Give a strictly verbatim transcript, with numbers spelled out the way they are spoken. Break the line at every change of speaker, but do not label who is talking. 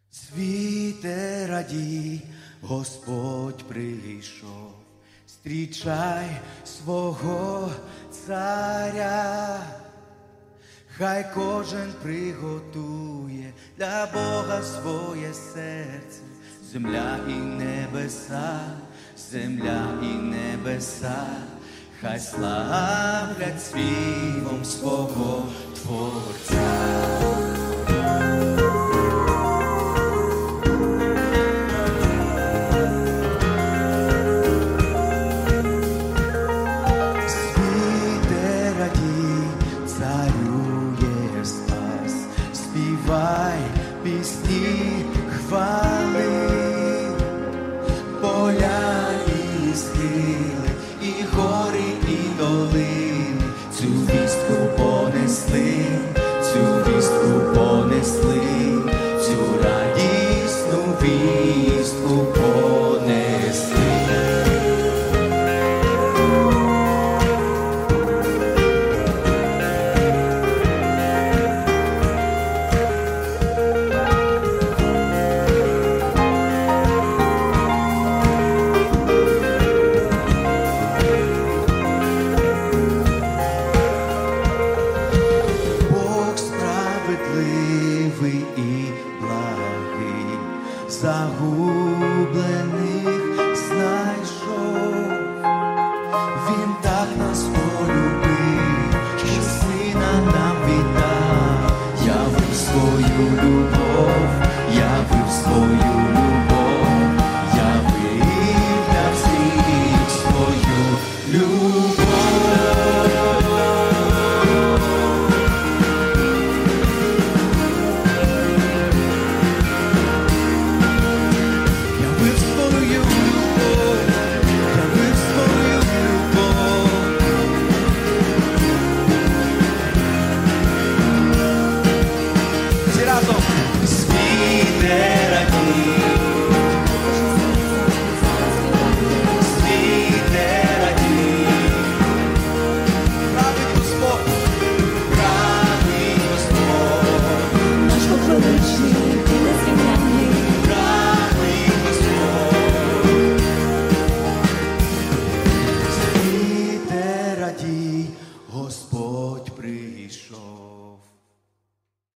Світе, радій, Господь прийшов, зустрічай свого царя. Хай кожен приготує для Бога своє серце, земля і небеса, земля і небеса, хай славлять співом свого Творця. Співай пісні хвали, поля і схили, і гори, і долини, цю вістку понесли, цю вістку понесли, цю радісну вістку понесли. Справедливий і благий, загублений